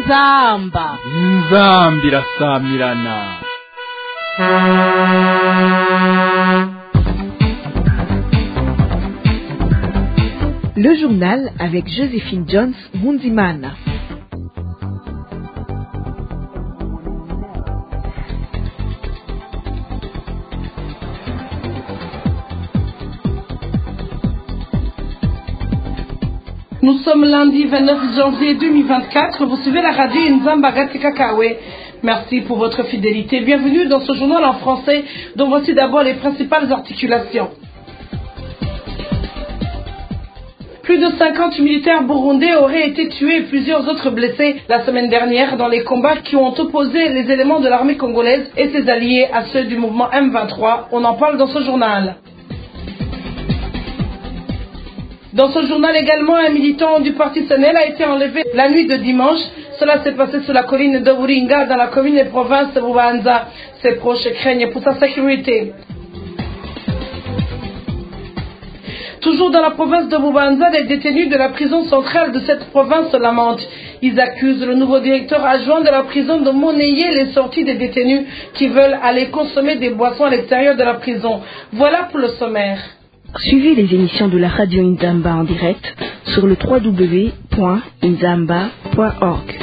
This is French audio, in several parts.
inzamba irasamirana. Le journal avec Joséphine Jones Munzimana. Nous sommes lundi 29 janvier 2024. Vous suivez la radio Nzamba Gatika Kawe. Merci pour votre fidélité. Bienvenue dans ce journal en français dont voici d'abord les principales articulations. Plus de 50 militaires burundais auraient été tués et plusieurs autres blessés la semaine dernière dans les combats qui ont opposé les éléments de l'armée congolaise et ses alliés à ceux du mouvement M23. On en parle dans ce journal. Dans ce journal également, un militant du parti Senel a été enlevé la nuit de dimanche. Cela s'est passé sur la colline de Buringa, dans la commune et province de Bubanza. Ses proches craignent pour sa sécurité. Toujours dans la province de Bubanza, les détenus de la prison centrale de cette province se lamentent. Ils accusent le nouveau directeur adjoint de la prison de monnayer les sorties des détenus qui veulent aller consommer des boissons à l'extérieur de la prison. Voilà pour le sommaire. Suivez les émissions de la radio Nzamba en direct sur le www.nzamba.org.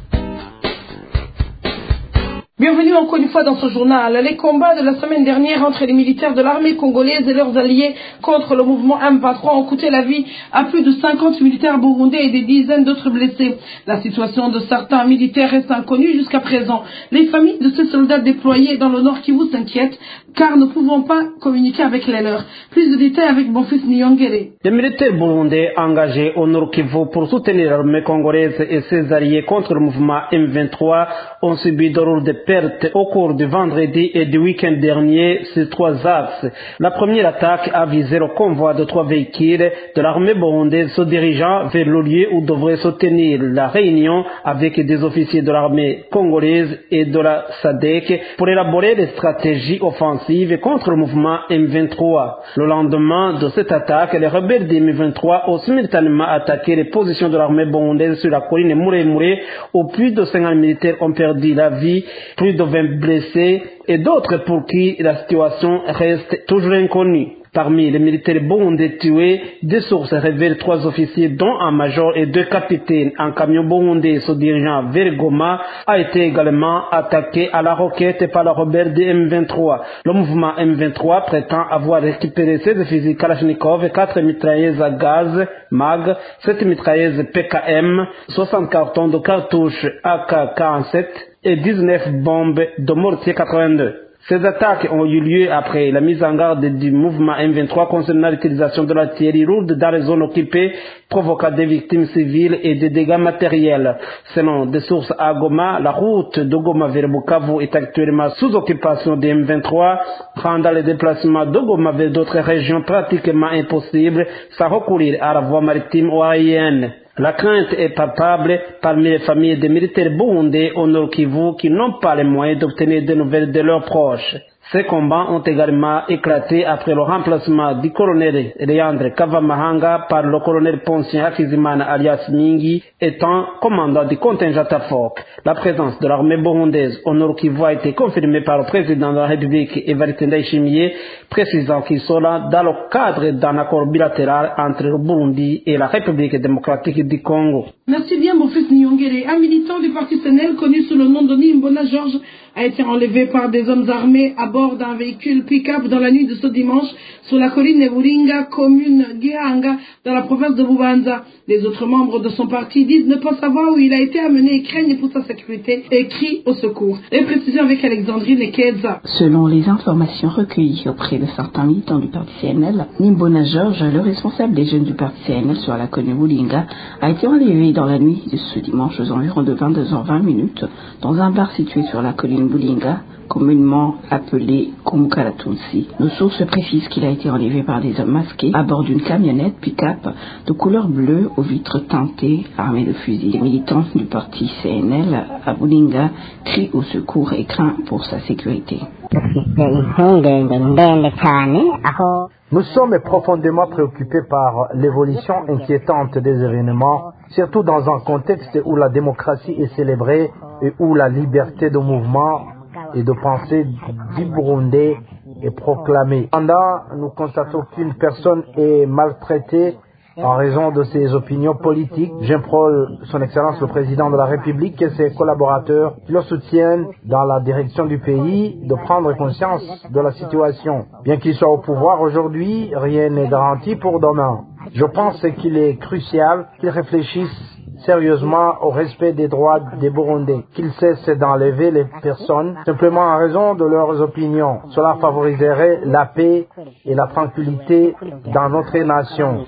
Bienvenue encore une fois dans ce journal. Les combats de la semaine dernière entre les militaires de l'armée congolaise et leurs alliés contre le mouvement M23 ont coûté la vie à plus de 50 militaires burundais et des dizaines d'autres blessés. La situation de certains militaires reste inconnue jusqu'à présent. Les familles de ces soldats déployés dans le Nord Kivu s'inquiètent car ne pouvons pas communiquer avec les leurs. Plus de détails avec mon fils Nyongere. Les militaires burundais engagés au Nord Kivu pour soutenir l'armée congolaise et ses alliés contre le mouvement M23 ont subi de lourdes pertes au cours du vendredi et du week-end dernier sur trois axes. La première attaque a visé le convoi de 3 véhicules de l'armée burundaise se dirigeant vers le lieu où devrait se tenir la réunion avec des officiers de l'armée congolaise et de la SADC pour élaborer des stratégies offensives contre le mouvement M23. Le lendemain de cette attaque, les rebelles du M23 ont simultanément attaqué les positions de l'armée burundaise sur la colline Muremure où plus de 50 militaires ont perdu la vie, plus de 20 blessés et d'autres pour qui la situation reste toujours inconnue. Parmi les militaires burundais tués, des sources révèlent 3 officiers dont un major et 2 capitaines. Un camion burundais se dirigeant vers Goma a été également attaqué à la roquette par la rebelle de M23. Le mouvement M23 prétend avoir récupéré 16 fusils Kalachnikov, 4 mitrailleuses à gaz MAG, 7 mitrailleuses PKM, 60 cartons de cartouches AK-47 et 19 bombes de mortier 82. Ces attaques ont eu lieu après la mise en garde du mouvement M23 concernant l'utilisation de l'artillerie lourde dans les zones occupées, provoquant des victimes civiles et des dégâts matériels. Selon des sources à Goma, la route de Goma vers Bukavu est actuellement sous occupation des M23, rendant les déplacements de Goma vers d'autres régions pratiquement impossibles sans recourir à la voie maritime ou aérienne. La crainte est palpable parmi les familles des militaires burundais au Nord Kivu qui n'ont pas les moyens d'obtenir des nouvelles de leurs proches. Ces combats ont également éclaté après le remplacement du colonel Leandre Kavamahanga par le colonel Poncien Akizimana alias Mingi étant commandant du contingent Tafoc. La présence de l'armée burundaise au Nord Kivu a été confirmée par le président de la République Evariste Ndayishimiye, précisant qu'il sera dans le cadre d'un accord bilatéral entre le Burundi et la République démocratique du Congo. Merci bien mon fils Nyongere. Un militant du parti Senel connu sous le nom de Nimbona Georges a été enlevé par des hommes armés à bord d'un véhicule pick-up dans la nuit de ce dimanche sur la colline de Buringa, commune Gihanga, dans la province de Bubanza. Les autres membres de son parti disent ne pas savoir où il a été amené et craignent pour sa sécurité et crient au secours. Les précisions avec Alexandrine Ekeza. Selon les informations recueillies auprès de certains militants du parti CNL, Nimbona Georges, le responsable des jeunes du parti CNL sur la colline Buringa, a été enlevé dans la nuit de ce dimanche aux environs de 22h20 dans un bar situé sur la colline Buringa, communément appelé Kumukaratunsi. Nos sources précisent qu'il a été enlevé par des hommes masqués à bord d'une camionnette pick-up de couleur bleue aux vitres teintées armées de fusils. Les militants du parti CNL à Buringa crient au secours et craignent pour sa sécurité. Nous sommes profondément préoccupés par l'évolution inquiétante des événements surtout dans un contexte où la démocratie est célébrée et où la liberté de mouvement et de pensée du Burundi est proclamée. Cependant, nous constatons qu'une personne est maltraitée en raison de ses opinions politiques. J'implore son Excellence le Président de la République et ses collaborateurs qui le soutiennent dans la direction du pays de prendre conscience de la situation. Bien qu'il soit au pouvoir aujourd'hui, rien n'est garanti pour demain. Je pense qu'il est crucial qu'ils réfléchissent sérieusement au respect des droits des Burundais, qu'ils cessent d'enlever les personnes simplement en raison de leurs opinions. Cela favoriserait la paix et la tranquillité dans notre nation.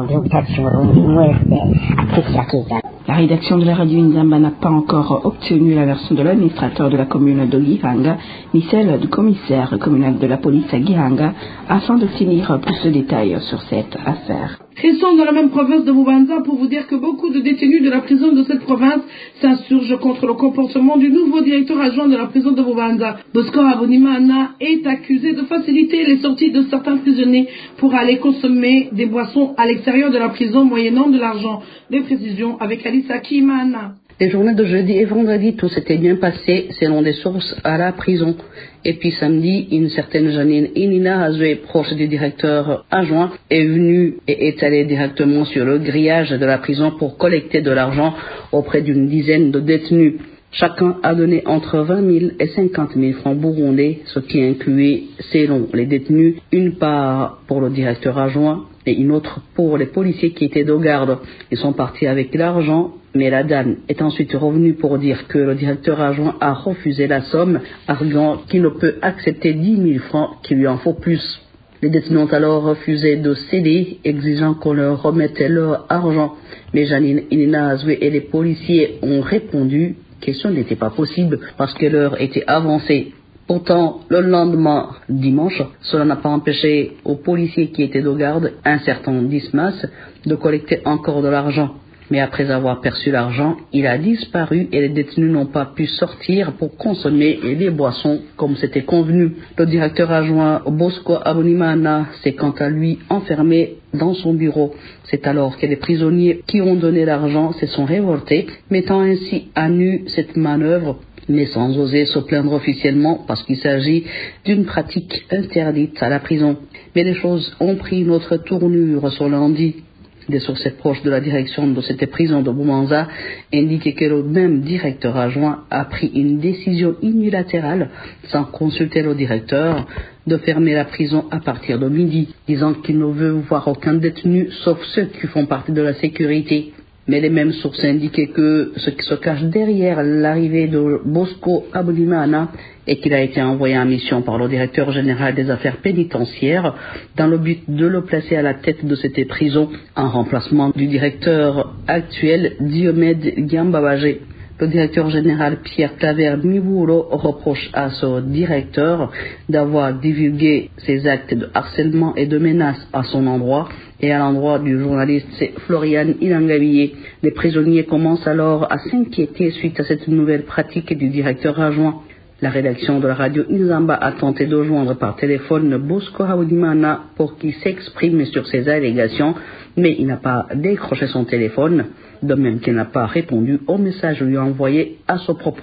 La rédaction de la radio Inzamba n'a pas encore obtenu la version de l'administrateur de la commune de Gihanga, ni celle du commissaire communal de la police à Gihanga, afin d'obtenir plus de détails sur cette affaire. Restons dans la même province de Bubanza pour vous dire que beaucoup de détenus de la prison de cette province s'insurgent contre le comportement du nouveau directeur adjoint de la prison de Bubanza. Bosco Abonimana est accusé de faciliter les sorties de certains prisonniers pour aller consommer des boissons à l'extérieur de la prison moyennant de l'argent. Des précisions avec Alissa Kimana. Les journées de jeudi et vendredi, tout s'était bien passé selon des sources à la prison. Et puis samedi, une certaine Janine Inina Hazoué, proche du directeur adjoint, est venue et est allée directement sur le grillage de la prison pour collecter de l'argent auprès d'une dizaine de détenus. Chacun a donné entre 20 000 et 50 000 francs burundais, ce qui incluait, selon les détenus, une part pour le directeur adjoint et une autre pour les policiers qui étaient de garde. Ils sont partis avec l'argent, mais la dame est ensuite revenue pour dire que le directeur adjoint a refusé la somme, arguant qu'il ne peut accepter 10 000 francs, qu'il lui en faut plus. Les détenus ont alors refusé de céder, exigeant qu'on leur remette leur argent. Mais Janine Inazwe et les policiers ont répondu que ce n'était pas possible parce que l'heure était avancée. Pourtant, le lendemain, dimanche, cela n'a pas empêché aux policiers qui étaient de garde, un certain Dismas, de collecter encore de l'argent. Mais après avoir perçu l'argent, il a disparu et les détenus n'ont pas pu sortir pour consommer les boissons comme c'était convenu. Le directeur adjoint Bosco Abonimana s'est quant à lui enfermé dans son bureau. C'est alors que les prisonniers qui ont donné l'argent se sont révoltés, mettant ainsi à nu cette manœuvre, mais sans oser se plaindre officiellement parce qu'il s'agit d'une pratique interdite à la prison. Mais les choses ont pris une autre tournure ce lundi. Des sources proches de la direction de cette prison de Bubanza indiquent que le même directeur adjoint a pris une décision unilatérale, sans consulter le directeur, de fermer la prison à partir de midi, disant qu'il ne veut voir aucun détenu sauf ceux qui font partie de la sécurité. Mais les mêmes sources indiquent que ce qui se cache derrière l'arrivée de Bosco Abonimana est qu'il a été envoyé en mission par le directeur général des affaires pénitentiaires dans le but de le placer à la tête de cette prison en remplacement du directeur actuel Diomède Giambabagé. Le directeur général Pierre Claver Mibouro reproche à ce directeur d'avoir divulgué ses actes de harcèlement et de menaces à son endroit et à l'endroit du journaliste Florian Ilangabiye. Les prisonniers commencent alors à s'inquiéter suite à cette nouvelle pratique du directeur adjoint. La rédaction de la radio Inzamba a tenté de joindre par téléphone Bosco Abonimana pour qu'il s'exprime sur ces allégations, mais il n'a pas décroché son téléphone, de même qu'il n'a pas répondu au message lui envoyé à ce propos.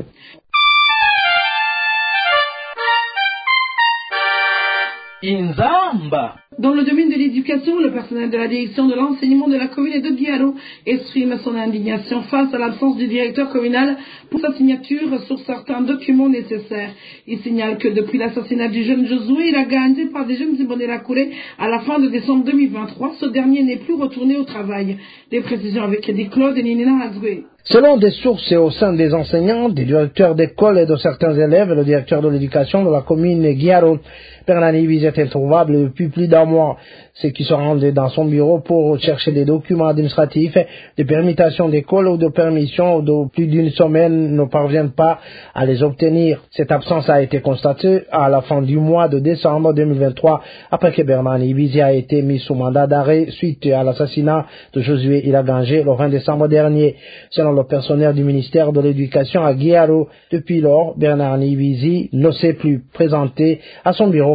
Inzamba. Dans le domaine de l'éducation, le personnel de la direction de l'enseignement de la commune de Guiaro exprime son indignation face à l'absence du directeur communal pour sa signature sur certains documents nécessaires. Il signale que depuis l'assassinat du jeune Josué Ilaganje par des jeunes Imbonerakure à la fin de décembre 2023, ce dernier n'est plus retourné au travail. Des précisions avec Eddie Claude et Nina Hazoué. Selon des sources au sein des enseignants, des directeurs d'école et de certains élèves, le directeur de l'éducation de la commune Guiaro, Bernani Bizet, est introuvable depuis plus d'un mois. Ceux qui se rendaient dans son bureau pour chercher des documents administratifs, de permutation d'école ou de permission de plus d'une semaine ne parviennent pas à les obtenir. Cette absence a été constatée à la fin du mois de décembre 2023, après que Bernani Bizet a été mis sous mandat d'arrêt suite à l'assassinat de Josué Ilaganje le 20 décembre dernier. Selon le personnel du ministère de l'Éducation à Guiaro, depuis lors, Bernard Nibizi ne s'est plus présenté à son bureau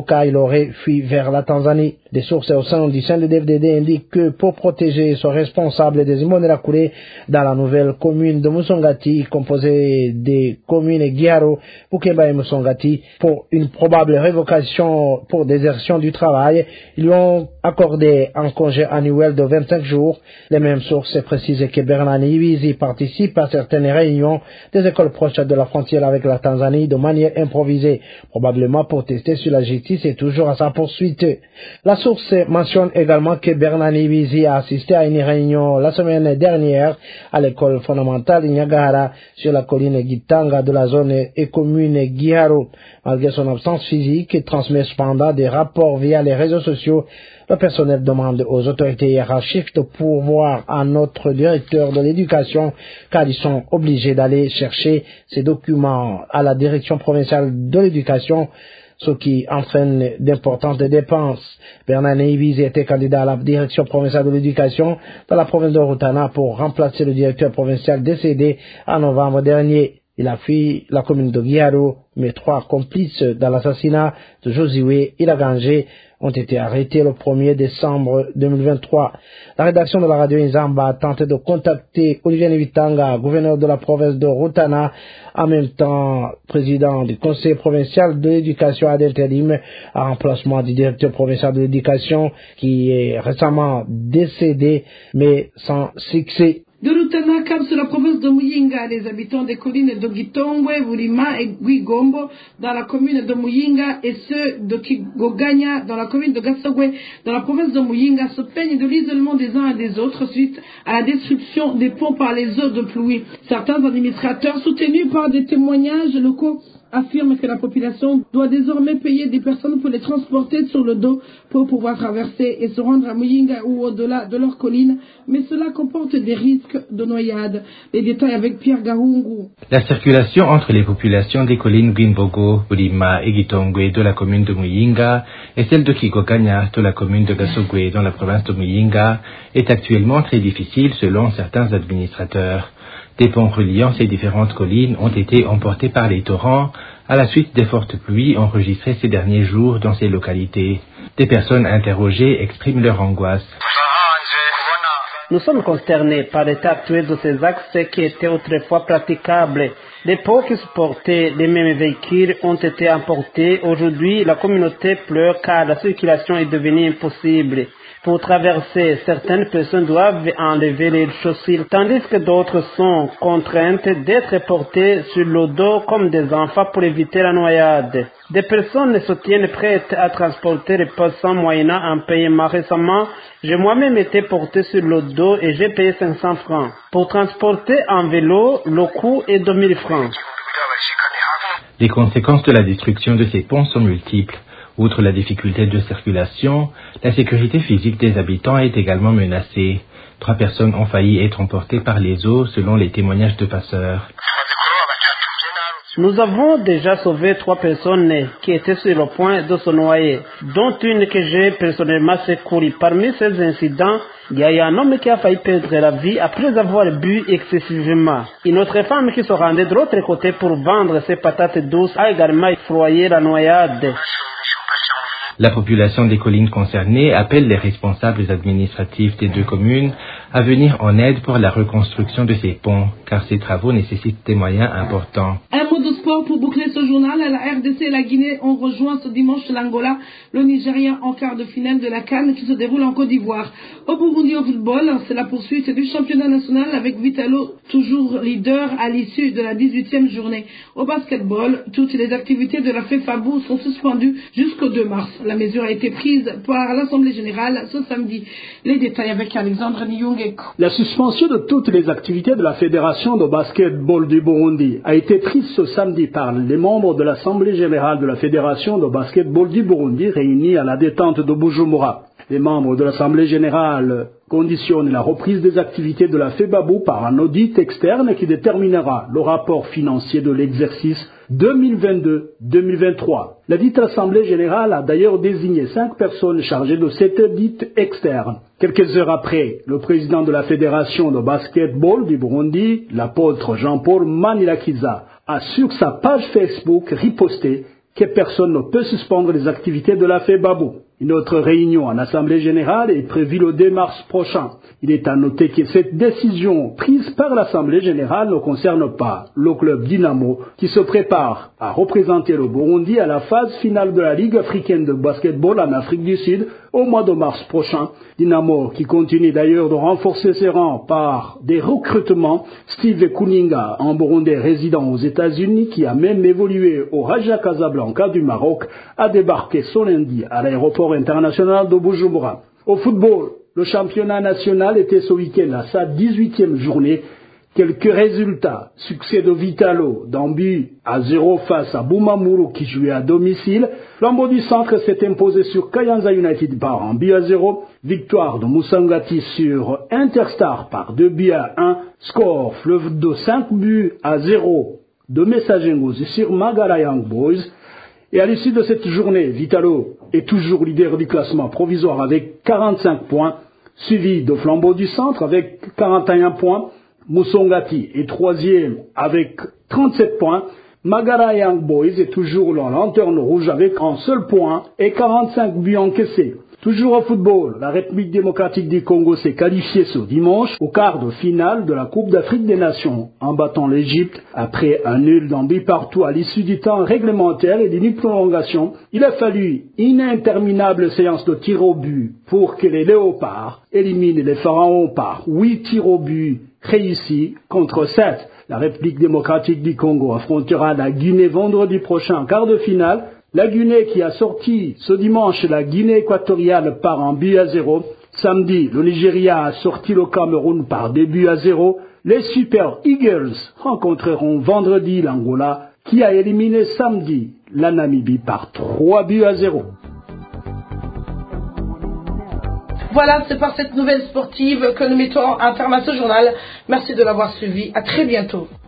car il aurait fui vers la Tanzanie. Des sources au sein du CNDD-FDD indiquent que pour protéger son responsable des Imbonerakure dans la nouvelle commune de Musongati, composée des communes Giharo, Bukemba et Musongati, pour une probable révocation pour désertion du travail, ils lui ont accordé un congé annuel de 25 jours. Les mêmes sources précisent que Bernard Ibizi participe à certaines réunions des écoles proches de la frontière avec la Tanzanie de manière improvisée, probablement pour tester sur la justice et toujours à sa poursuite. La source mentionne également que Bernard Ibizi a assisté à une réunion la semaine dernière à l'école fondamentale Niagara sur la colline Gitanga de la zone et commune Giharo. Malgré son absence physique, il transmet cependant des rapports via les réseaux sociaux. Le personnel demande aux autorités hiérarchiques de pourvoir à notre directeur de l'éducation car ils sont obligés d'aller chercher ces documents à la direction provinciale de l'éducation, ce qui entraîne d'importantes dépenses. Bernard Ibizi était candidat à la direction provinciale de l'éducation dans la province de Rutana pour remplacer le directeur provincial décédé en novembre dernier. Il a fui la commune de Giharo, mais 3 complices dans l'assassinat de Josué Ilaganje ont été arrêtés le 1er décembre 2023. La rédaction de la radio Inzamba a tenté de contacter Olivier Nivitanga, gouverneur de la province de Rutana, en même temps président du conseil provincial de l'éducation ad intérim, en remplacement du directeur provincial de l'éducation qui est récemment décédé, mais sans succès. De Rutana, cap sur la province de Muyinga, les habitants des collines de Gitongwe, Vurima et Guigombo dans la commune de Muyinga et ceux de Kigoganya dans la commune de Gasogwe dans la province de Muyinga se plaignent de l'isolement des uns et des autres suite à la destruction des ponts par les eaux de pluie. Certains administrateurs soutenus par des témoignages locaux affirme que la population doit désormais payer des personnes pour les transporter sur le dos pour pouvoir traverser et se rendre à Muyinga ou au-delà de leur colline, mais cela comporte des risques de noyade. Les détails avec Pierre Gahungu. La circulation entre les populations des collines Gwimbogo, Burima et Gitongwe de la commune de Muyinga et celle de Kigoganya de la commune de Gasogwe dans la province de Muyinga est actuellement très difficile selon certains administrateurs. Des ponts reliant ces différentes collines ont été emportés par les torrents à la suite des fortes pluies enregistrées ces derniers jours dans ces localités. Des personnes interrogées expriment leur angoisse. Nous sommes consternés par l'état actuel de ces axes qui étaient autrefois praticables. Les ponts qui supportaient les mêmes véhicules ont été emportés. Aujourd'hui, la communauté pleure car la circulation est devenue impossible. Pour traverser, certaines personnes doivent enlever les chaussures, tandis que d'autres sont contraintes d'être portées sur le dos comme des enfants pour éviter la noyade. Des personnes se tiennent prêtes à transporter les passants moyennant un paiement. Récemment, j'ai moi-même été porté sur le dos et j'ai payé 500 francs. Pour transporter en vélo, le coût est de 1000 francs. Les conséquences de la destruction de ces ponts sont multiples. Outre la difficulté de circulation, la sécurité physique des habitants est également menacée. 3 personnes ont failli être emportées par les eaux selon les témoignages de passeurs. Nous avons déjà sauvé 3 personnes qui étaient sur le point de se noyer, dont une que j'ai personnellement secourue. Parmi ces incidents, il y a un homme qui a failli perdre la vie après avoir bu excessivement. Une autre femme qui se rendait de l'autre côté pour vendre ses patates douces a également effrayé la noyade. La population des collines concernées appelle les responsables administratifs des 2 communes à venir en aide pour la reconstruction de ces ponts, car ces travaux nécessitent des moyens importants. Un mot de sport pour boucler ce journal. La RDC et la Guinée ont rejoint ce dimanche l'Angola, le Nigeria en quart de finale de la CAN qui se déroule en Côte d'Ivoire. Au Burundi au football, c'est la poursuite du championnat national avec Vitalo toujours leader à l'issue de la 18e journée. Au basketball, toutes les activités de la FEFABou sont suspendues jusqu'au 2 mars. La mesure a été prise par l'Assemblée générale ce samedi. Les détails avec Alexandre Niyongeko. La suspension de toutes les activités de la Fédération de basketball du Burundi a été prise ce samedi par les membres de l'Assemblée générale de la Fédération de basketball du Burundi réunis à la détente de Bujumbura. Les membres de l'Assemblée générale conditionnent la reprise des activités de la FEBABou par un audit externe qui déterminera le rapport financier de l'exercice 2022-2023. La dite Assemblée générale a d'ailleurs désigné 5 personnes chargées de cet audit externe. Quelques heures après, le président de la Fédération de basketball du Burundi, l'apôtre Jean-Paul Manirakiza, a sur sa page Facebook riposté que personne ne peut suspendre les activités de la FEBABO. Une autre réunion en Assemblée générale est prévue le 2 mars prochain. Il est à noter que cette décision prise par l'Assemblée générale ne concerne pas le club Dynamo qui se prépare à représenter le Burundi à la phase finale de la Ligue africaine de basketball en Afrique du Sud au mois de mars prochain. Dynamo qui continue d'ailleurs de renforcer ses rangs par des recrutements. Steve Kuninga, un Burundais résident aux États-Unis qui a même évolué au Raja Casablanca du Maroc, a débarqué ce lundi à l'aéroport international de Bujumbura. Au football, le championnat national était ce week-end à sa 18e journée. Quelques résultats. Succès de Vitalo d'un but à 0 face à Bumamuru qui jouait à domicile. Flambeau du Centre s'est imposé sur Kayanza United par 1 but à 0. Victoire de Musangati sur Interstar par 2 buts à 1. Score fleuve de 5 buts à 0 de Messager Ngozi sur Magara Young Boys. Et à l'issue de cette journée, Vitalo est toujours leader du classement provisoire avec 45 points, suivi de Flambeau du Centre avec 41 points. Musongati est troisième avec 37 points. Magara Young Boys est toujours la lanterne rouge avec un seul point et 45 buts encaissés. Toujours au football, la République démocratique du Congo s'est qualifiée ce dimanche au quart de finale de la Coupe d'Afrique des Nations en battant l'Égypte après un nul d'un but partout à l'issue du temps réglementaire et d'une prolongation. Il a fallu une interminable séance de tirs au but pour que les Léopards éliminent les Pharaons par 8 tirs au but réussis contre 7. La République démocratique du Congo affrontera la Guinée vendredi prochain en quart de finale. La Guinée qui a sorti ce dimanche la Guinée équatoriale par 1 but à 0. Samedi, le Nigeria a sorti le Cameroun par 2 buts à 0. Les Super Eagles rencontreront vendredi l'Angola qui a éliminé samedi la Namibie par 3 buts à 0. Voilà, c'est par cette nouvelle sportive que nous mettons un terme à ce journal. Merci de l'avoir suivi. À très bientôt.